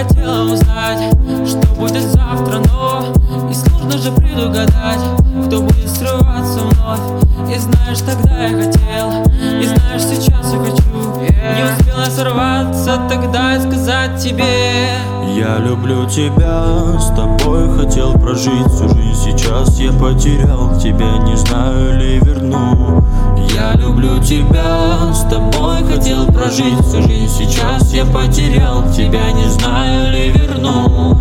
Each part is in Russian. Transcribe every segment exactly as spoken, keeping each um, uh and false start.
хотела узнать, что будет завтра, но и сложно же предугадать, кто будет срываться вновь. И знаешь, тогда я хотел, и знаешь, сейчас я хочу. Не успела сорваться тогда и сказать тебе: я люблю тебя, с тобой хотел прожить всю жизнь. Сейчас я потерял тебя, не знаю ли верну. Я люблю тебя, с тобой хотел прожить всю жизнь. Сейчас я потерял тебя, не знаю ли верну.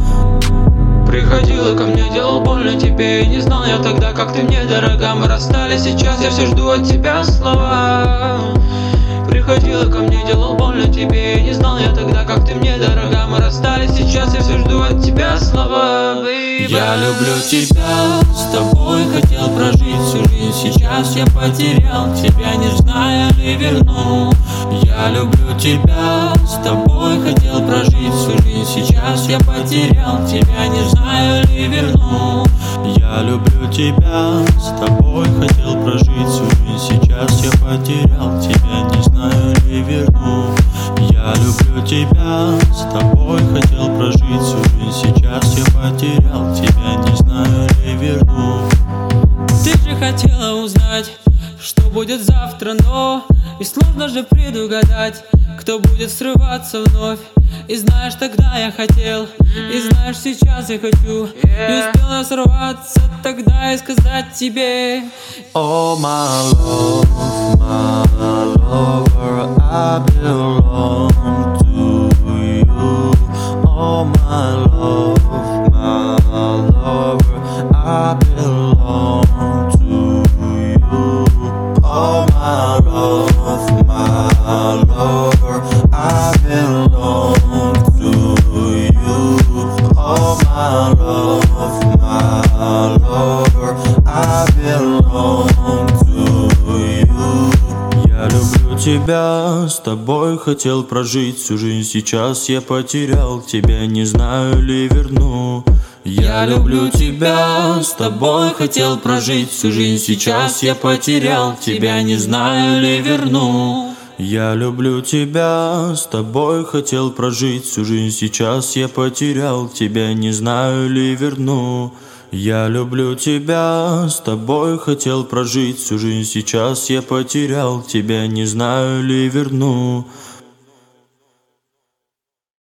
Приходила ко мне, делал больно тебе, и не знал я тогда, как ты мне дорога. Мы расстались, сейчас я все жду от тебя слова. Приходила ко мне, делал больно тебе, и не знал я тогда, как ты мне дорога. Мы расстались, сейчас я все жду от тебя слова, baby. Я люблю тебя, с тобой хотел прожить всю жизнь. Сейчас я потерял тебя, не знаю ли верну. Я люблю тебя, с тобой хотел прожить всю жизнь. Сейчас я потерял тебя, не знаю ли верну. Я люблю тебя, с тобой хотел прожить всю жизнь. Сейчас я потерял тебя, не знаю ли верну. Я люблю тебя, с тобой хотел прожить всю жизнь. Сейчас я потерял тебя, не знаю ли верну. Ты же хотела узнать, что будет завтра, но и сложно же предугадать, кто будет срываться вновь. И знаешь, тогда я хотел, и знаешь, сейчас я хочу. Не успела сорваться тогда и сказать тебе: oh my love, my lover, I belong to you. Oh my love, my lover, I belong to you. Oh my love, my lover, I belong to you. Oh my love, my lover, I belong to you. Я люблю тебя, с тобой хотел прожить всю жизнь. Сейчас я потерял тебя, не знаю ли верну. Я люблю тебя, с тобой хотел прожить всю жизнь. Сейчас я потерял тебя, не знаю ли верну. Я люблю тебя, с тобой хотел прожить всю жизнь. Сейчас я потерял тебя, не знаю ли верну. Я люблю тебя, с тобой хотел прожить всю жизнь. Сейчас я потерял тебя, не знаю ли верну.